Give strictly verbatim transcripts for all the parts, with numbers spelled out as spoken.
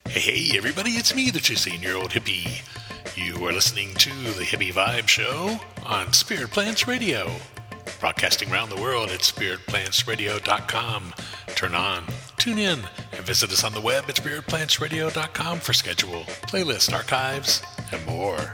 Hey, hey, everybody, it's me, the sixteen-year-old hippie. You are listening to the Hippie Vibe Show on Spirit Plants Radio, broadcasting around the world at spirit plants radio dot com. Turn on, tune in, and visit us on the web at spirit plants radio dot com for schedule, playlist, archives, and more.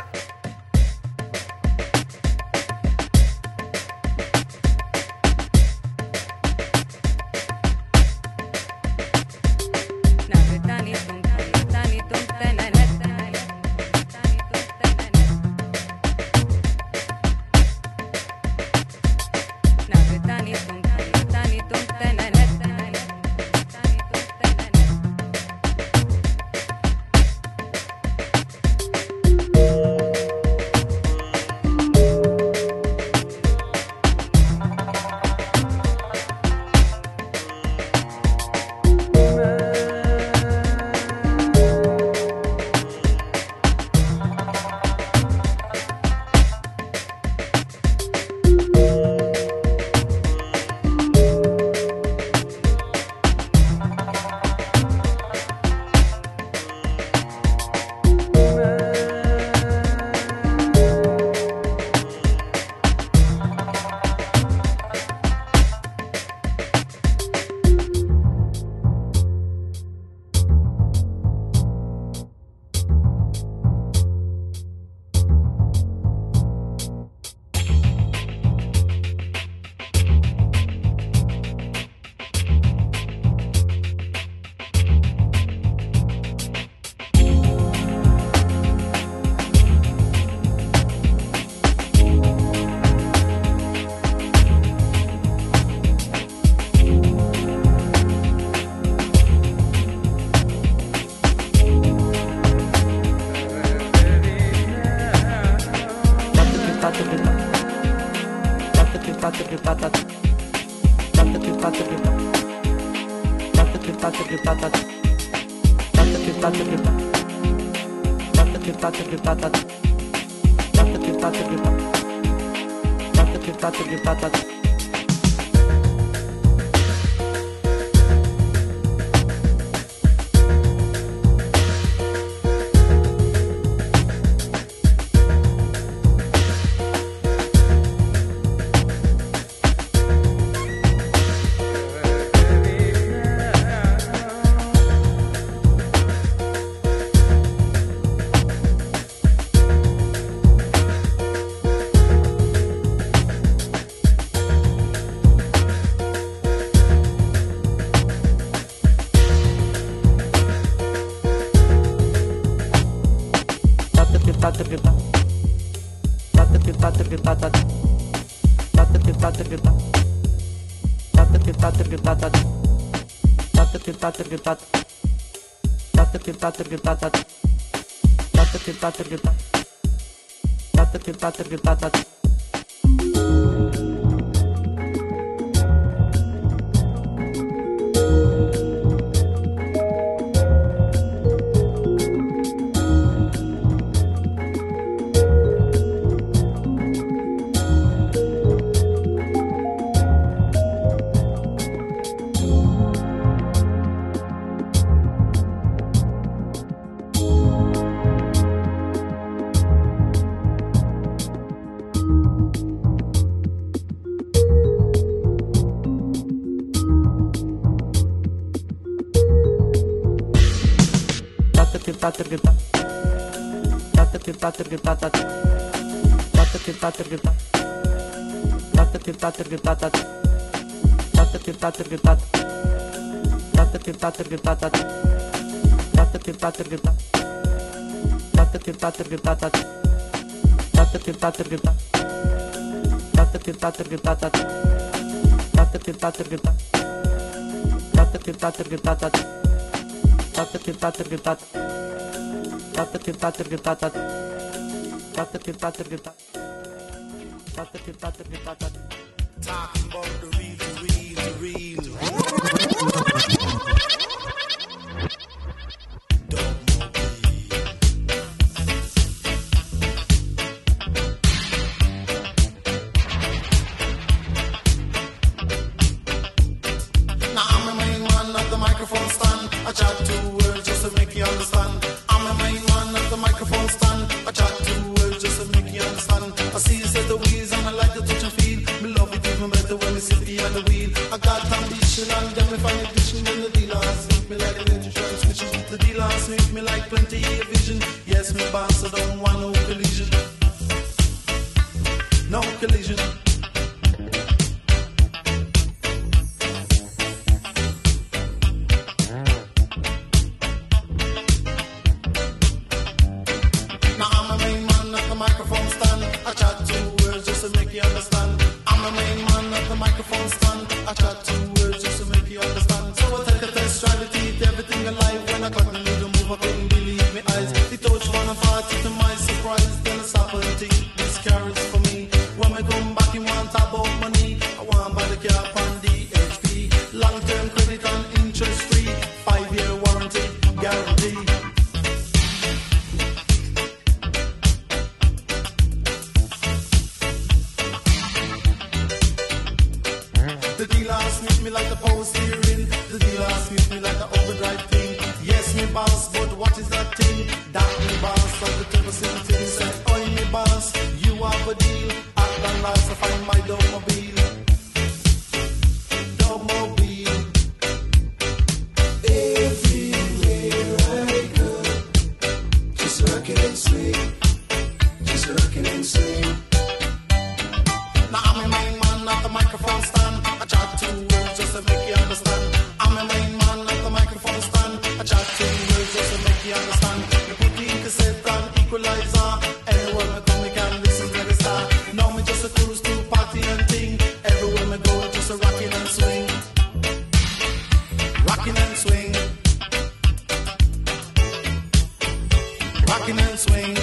Talking about the real, the real, the real. Don't now I'm the main man at the microphone stand. I chat two words just to make you understand. understand. I'm a main man at the microphone stand. I chat two words just to make you understand. I see you set the wheels and I like to touch and feel. Me love it even better when me sit behind the wheel. I got ambition and them if I'm ambition when the dealers make me like electric transmission. The dealers make me like plenty of vision. Yes, me boss, I don't want no collision. No collision. Now I'm a main man at the microphone stand. I chat two words just to make you understand. I'm a main man at the microphone stand. I chat two words just to make you understand. So I take a test, try to teach everything alive. When I got the little move, I couldn't believe my eyes. It touched one and forty to my surprise. Then I stop and think this carries for me. When I come back, you want talk about money. I want buy the car on D H P. Long term credit and interest free. Five year warranty guarantee. The dealer sniff me like a power steering. The dealer sniff me like an overdrive thing. Yes, me boss, but what is that thing? That me boss, like the turbo thing. Say, oi me boss, you have a deal. At long last I find my Dogmobile. Dogmobile. Everywhere I go, just rockin' and swing, just rockin' and swing. Now I'm a main man at the microphone stand. I chat two words just to make you understand. I'm a main man at the microphone stand. I chat two words just to make you understand. You put the cassette and equalizer. Anywhere me come, me can listen to the star. Now me just a cruise to party and ting. Everywhere me go, just a rockin' and swing. Rockin' and swing. Rockin' and swing.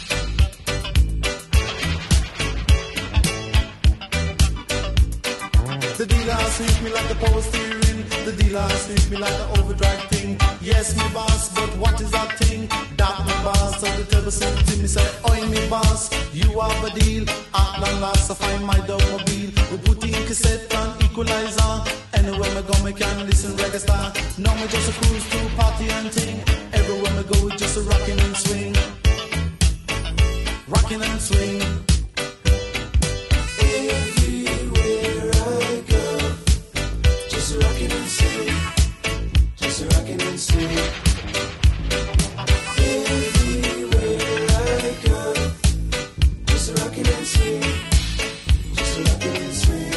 The dealer sneak me like a power steering. The dealer sneak me like an overdrive thing. Yes, me boss, but what is that thing? That me boss, so the turbo sent to me say, oi me boss, you have a deal. At long last I find my Dogmobile. We put in cassette and equalizer. Anywhere me go, me can listen reggae star. Now me just a cruise to party and ting. Everywhere me go, we just a rockin' and swing. Rockin' and swing. Rockin' and swing, just rockin' and swing. Everywhere I go, just rockin' and swing, just rockin' and swing.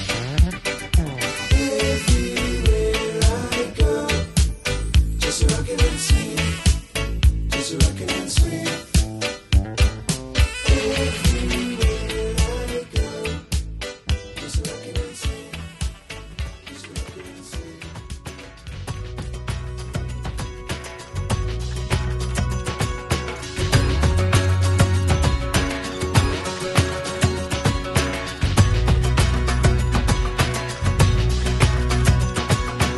Everywhere I go, just rockin' and swing, just rockin' and swing. Everywhere I go, just rockin' and swing.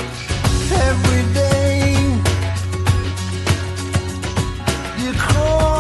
Every day you call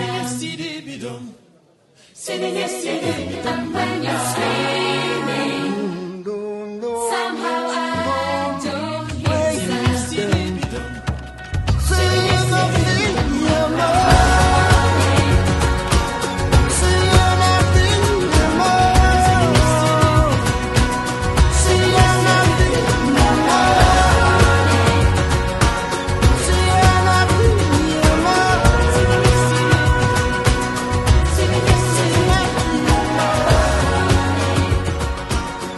Sitting here, sitting when you're screaming. Somehow I don't hear sound. Sitting here, sitting your morning. Sitting nothing no more. Sitting nothing no more. Sitting nothing no more. Sitting here, sitting.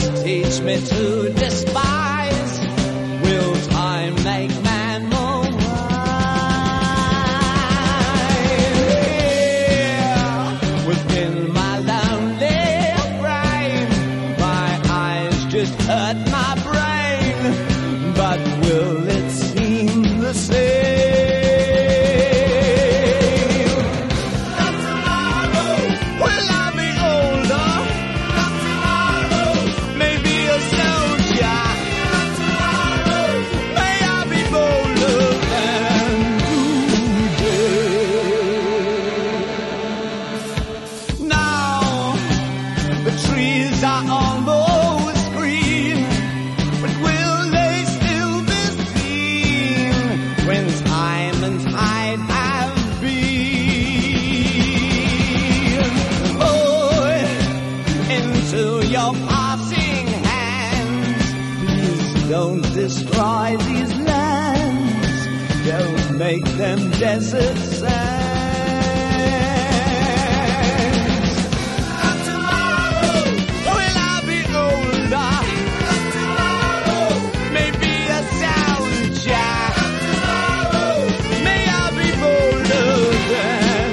teach me to despise. Will time make man more wise? Within my lonely brain, my eyes just hurt my brain. But will it seem the same? Not tomorrow. Will I be older? Not tomorrow. Maybe a soldier. Not tomorrow. May I be bolder than today. Now the trees are almost green, but will they still be seen when time and tide have been? Oh, into your passing hands, please don't destroy these lands. Don't make them desert sands. Not tomorrow. Will I be older? Not tomorrow. Maybe a soldier. Not tomorrow. May I be bolder than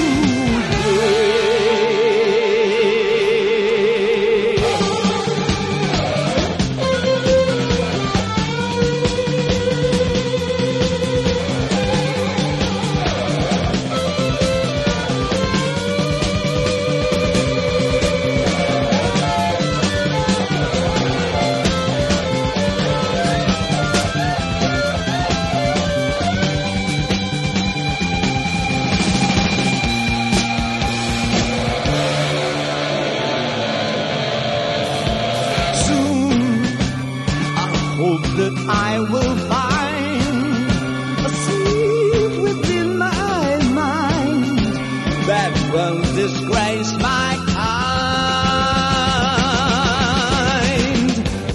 soon I hope that I will find a seed within my mind that won't disgrace my kind.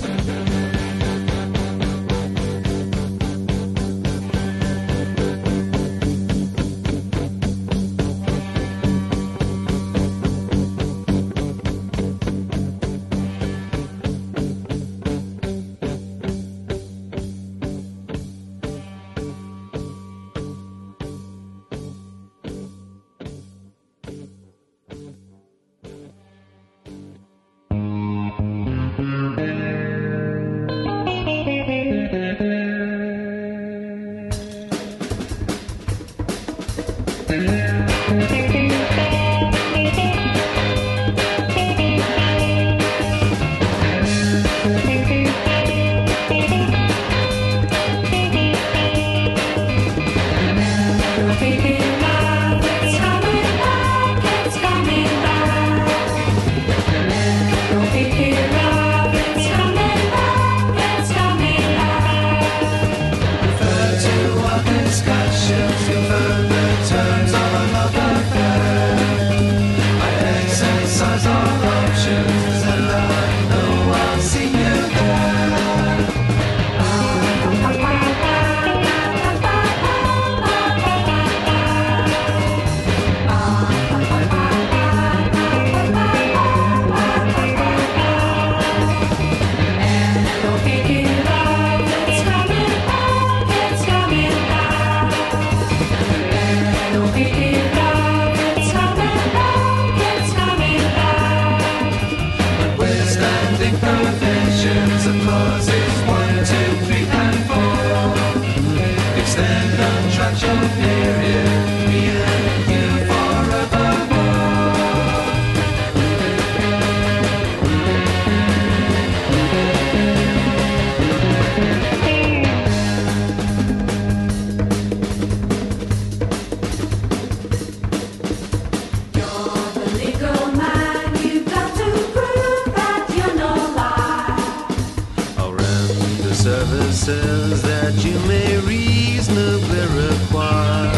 services that you may reasonably require.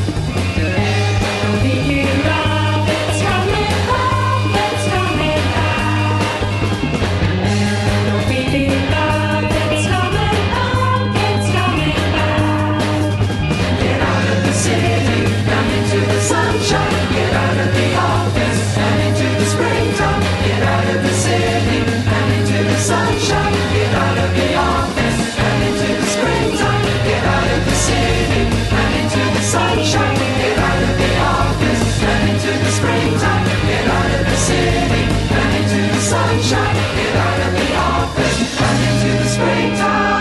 Sunshine, get out of the office and into the springtime. Get out of the city and into the sunshine, get out of the office and into the springtime, get out of the city and into the sunshine, get out of the office and into the springtime, get out of the city and into the sunshine, get out of the office and into the springtime.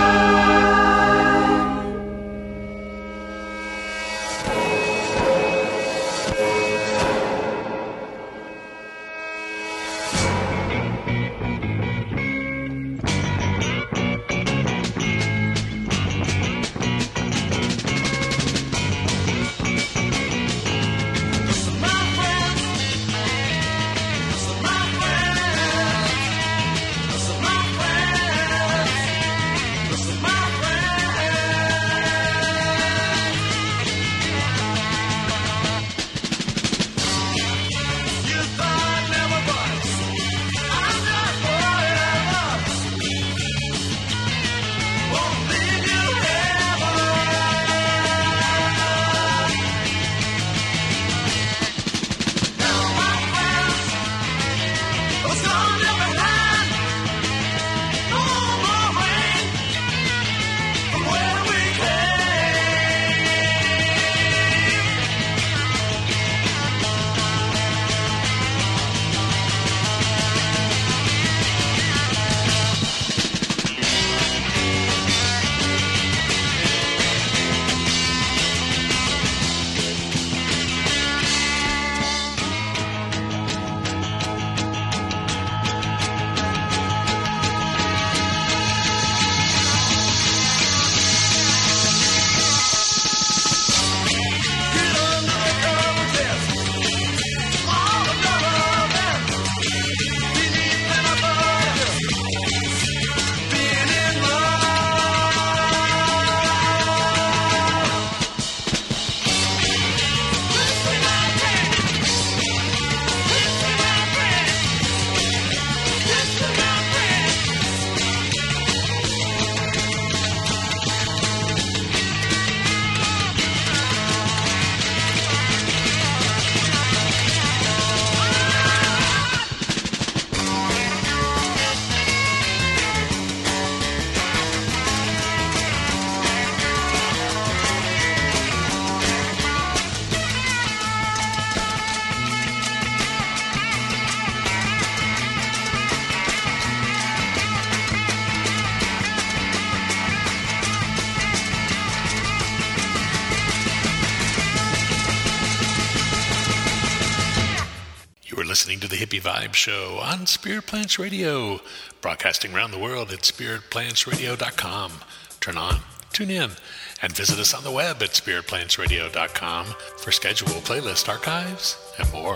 Listening to the Hippie Vibe Show on Spirit Plants Radio, broadcasting around the world at spirit plants radio dot com. Turn on, tune in, and visit us on the web at spirit plants radio dot com for schedule, playlist, archives, and more.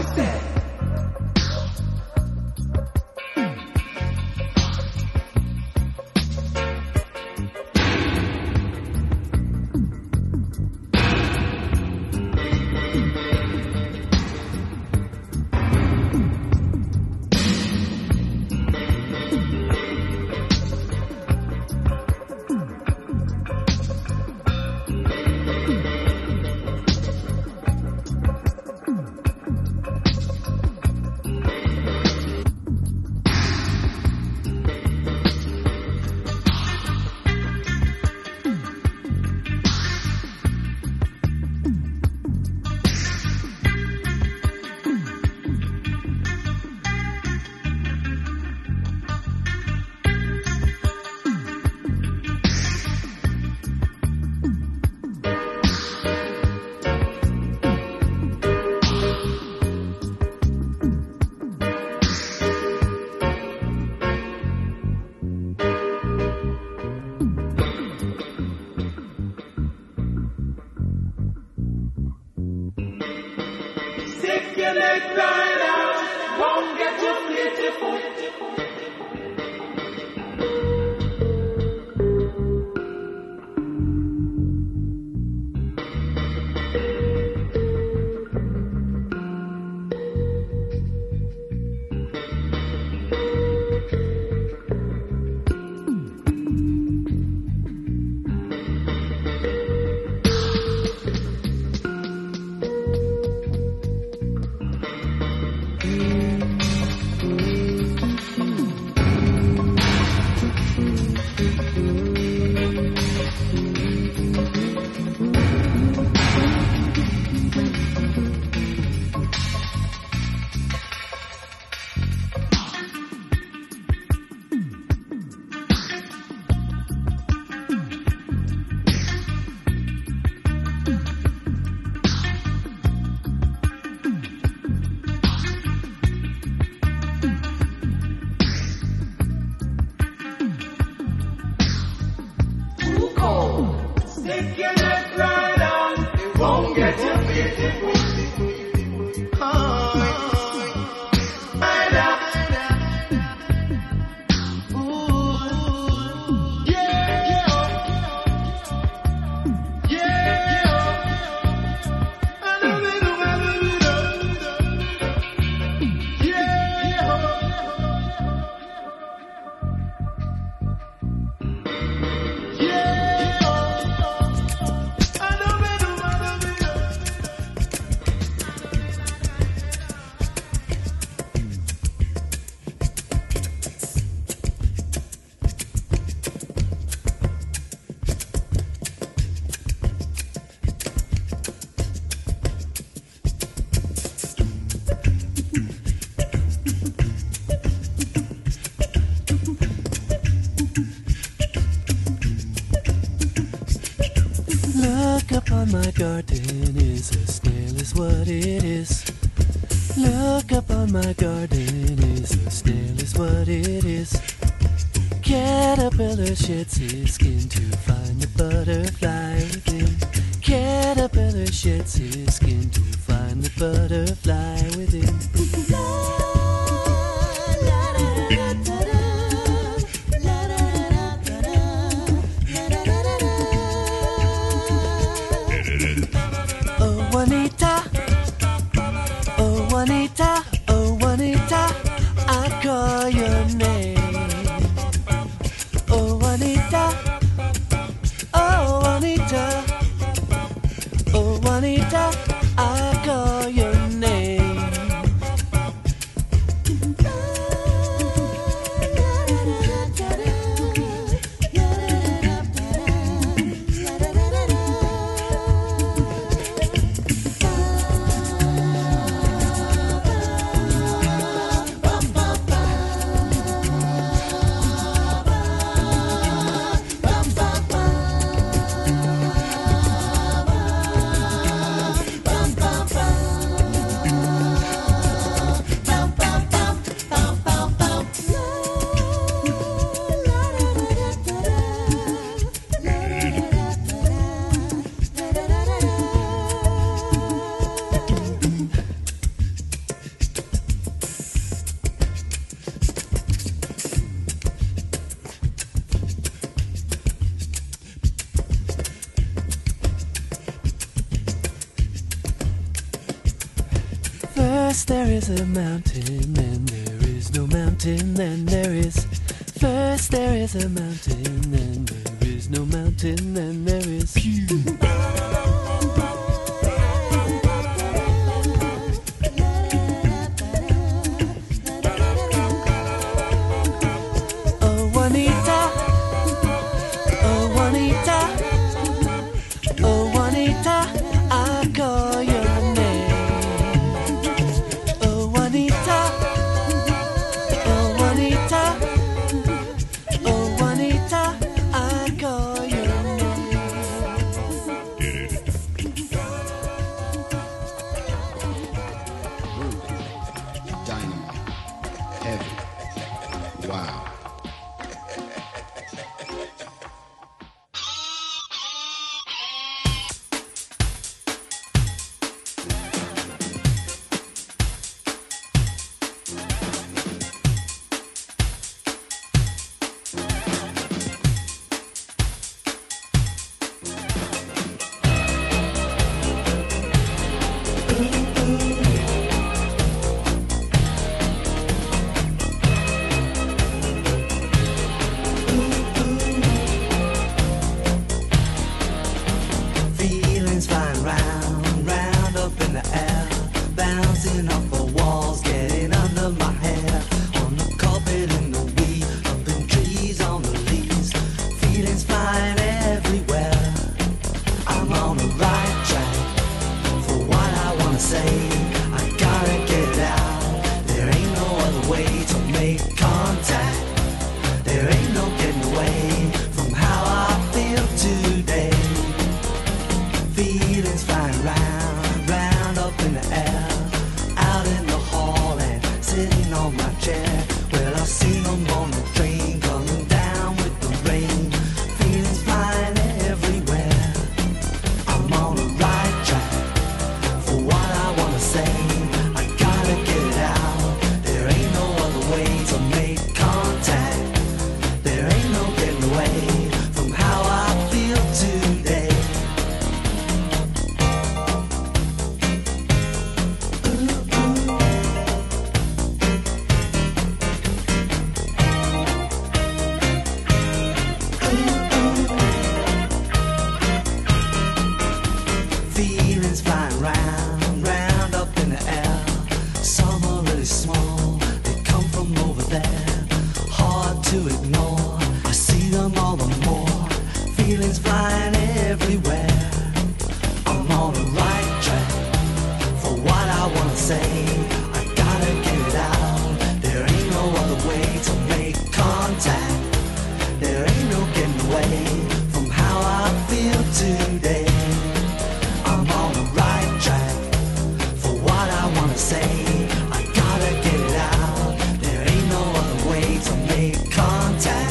said. My garden is a snail is what it is. Look up on my garden is a snail is what it is. Caterpillar sheds his skin to find the butterfly within. Caterpillar sheds his skin to find the butterfly within. Juanita, oh Juanita, oh Juanita, I call your name. Oh Juanita, oh Juanita, oh Juanita, I call your name. First there is a mountain, then there is no mountain, then there is. First there is a mountain, then there is no mountain, then there is. Oh Juanita, oh Juanita, oh Juanita, I call your name. Oh Juanita, oh Juanita, oh Juanita, I call your name. Dynamite. Heavy. Wow. Feelings flying round, round up in the air, bouncing off the walls, getting under my hair, on the carpet in the weed, up in trees on the leaves. Feelings flying everywhere. I'm on the right track for what I wanna say. I gotta get it out. There ain't no other way to make contact. There ain't no getting away from how I feel today. Feelings flying round, round up in the air, out in the hall and sitting on my chair. Well, I've seen them on the train coming down with the rain. Feelings flying everywhere. I'm on the right track for what I wanna say. I gotta get it out. There ain't no other way to make contact. There ain't no getting away from how I feel today. Feelings flying round, round up in the air. Some are really small, they come from over there. Hard to ignore, I see them all the more. Feelings flying everywhere. I'm on the right track for what I wanna say. I gotta get it out. There ain't no other way to make contact. There ain't no getting away from how I feel today. I'm on the right track for what I wanna say. I gotta get it out. There ain't no other way to make contact.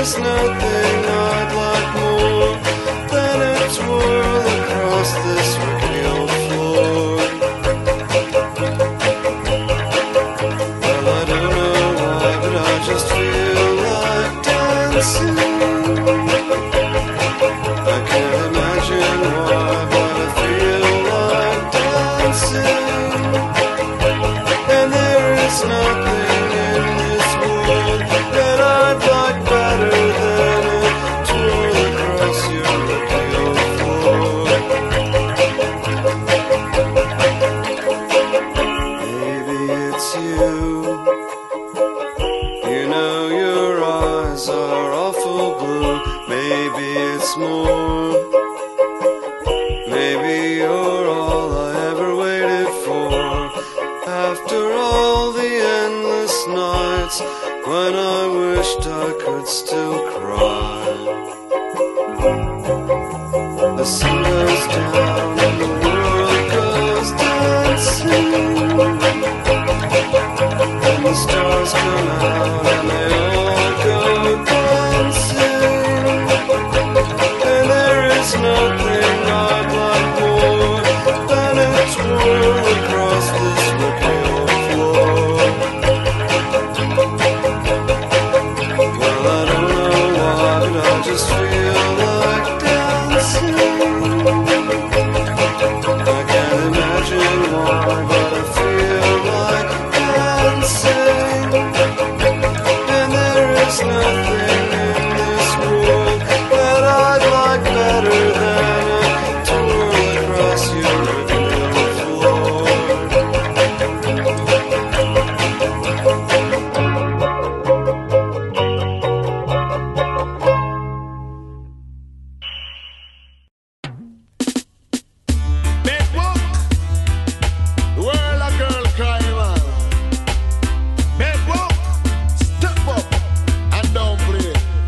is nothing I'd like more than a twirl across this rickety old floor. Well, I don't know why, but I just feel like dancing. I can't imagine why, but I feel like dancing. And there is nothing in this world that I'd like better than a twirl across your rickety old floor. Maybe it's you. You know your eyes are awful blue. Maybe it's more. Maybe you're all I ever waited for. After all the endless nights when I wished I could still cry. The sun goes down and the world goes dancing, and the stars come out and they all go dancing. And there is nothing I'd like more than a twirl across this rickety old floor. Well, I don't know why, but I just feel like dancing. I can't imagine why, but I feel like dancing. And there is nothing in this world that I'd like better than a twirl across your rickety old floor. Bedbook, the world a girl crying man. Bedbook, step up and don't play.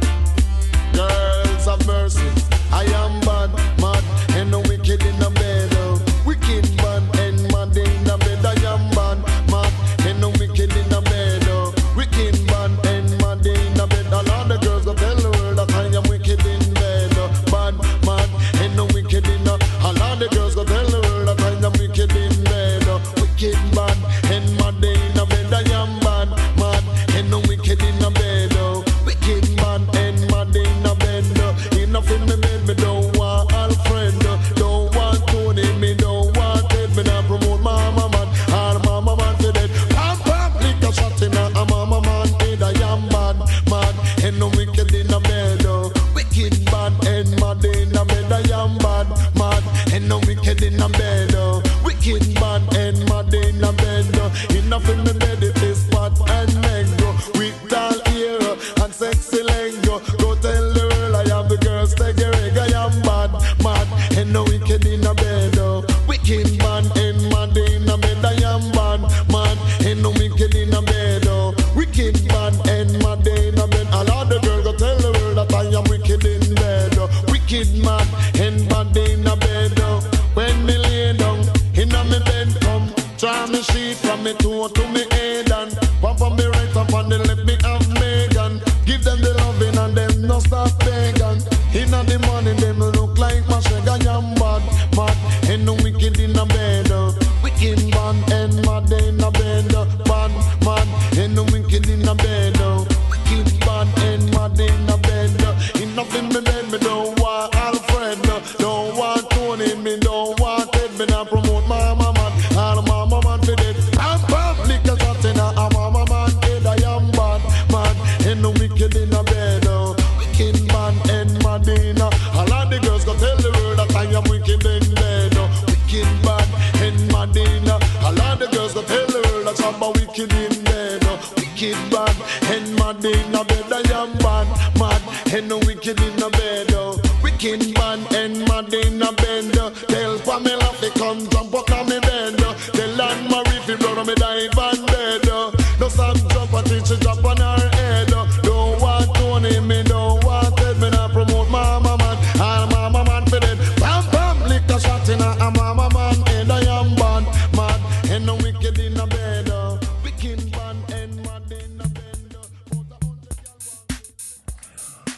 Girls of mercy, I am bad, mad, and no wicked in the bed. oh. Wicked bad and mad in the bed. I am bad, mad, and no wicked in the bed. oh. Wicked bad and mad in the bed. All of the girls go tell the world that I am wicked in bed. oh. Bad, mad, and no wicked in the. All of the girls go tell the world that I am wicked in bed. oh. Wicked bad and mad in the bed. I am bad, mad, and no wicked in the bed. oh. Wicked bad and mad in the bed. oh. Enough in my bed, me don't want Alfred. oh. Don't want Tony, me don't want Ted. Me not promote mama man, all mama man for dead. Pam pam, lick a shot in a a mama man head. I am bad, mad, and no wicked in the bed. oh. Wicked bad and mad in the bed. I am bad, mad, and no wicked in the bed. oh. Wicked bad and mad in the bed. oh. Enough in my bed, it is fat and negro. With tall ear and sexy leg. oh. Go tell the world I am the girls take a reg. I am bad, mad, and no wicked in the bed. oh. Wicked bad and mad in the bed. I am bad, mad, and no wicked in the bed. oh. Wicked bad and mad in the bed. All of the girls go tell the world that I am wicked in bed. oh. Wicked mad and mad in the bed. oh. When me lay down in a me bed, come try me sheet from me toe to me head and one from me right up on the left me have Megan. Give them the loving and them no stop begging. In the morning them look like my shag. I am bad, mad, and no wicked in the bed. oh. Wicked bad and mad in the bed. oh. Bad, mad, and no wicked in the bed. oh. Wicked bad and mad in the bed. oh. Enough in my bed, me don't want Alfred. oh. Don't want Tony, me don't want Ted. Me not promote mama man, all mama man for dead. Pam pam, lick a shot in a a mama man head. I am bad, mad, and no wicked in the bed. oh. Wicked bad and mad in a. All of the girls go tell the world that I am wicked in bed. oh. Wicked bad and mad in a. All of the girls go tell the world that I'm a wicked in bed. oh. Wicked bad and mad in a bed. I am bad, mad, and no wicked in the bed. oh. Wicked bad and mad in a bed. oh. Tell Pamela to come jump up on me bed. oh. Tell Anne Marie to run on me dive on bed. oh. No stop jump until she drop on her head. oh. Don't want Tony, me don't want Ted. Me not promote mama man, all mama man for dead. Pam pam, lick a shot in a, a mama man head. I am bad, mad, and no wicked in a bed. oh. Wicked bad and mad in a bed. oh.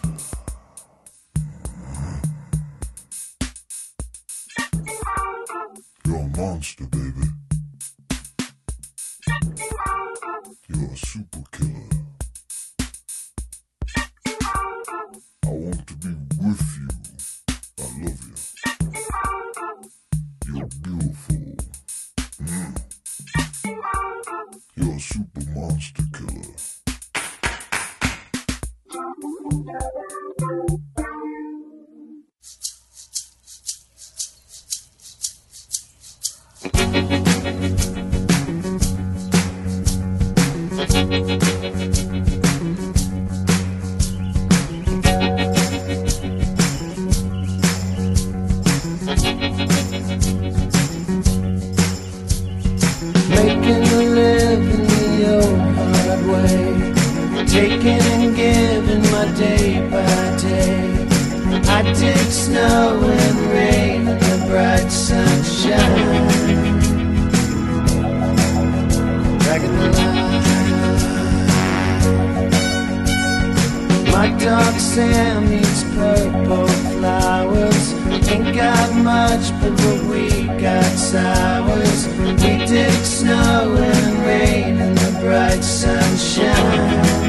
monster, baby. You're a super killer. I want to be with you. I love you. You're beautiful. Mm. You're a super monster killer. Making a living the old hard way, taking and giving my day by day. I dig snow and rain and the bright sunshine. Dragging the line. My dog Sam eats purple flowers. Ain't got much, but what we got sours. We dig snow and rain and the bright sunshine.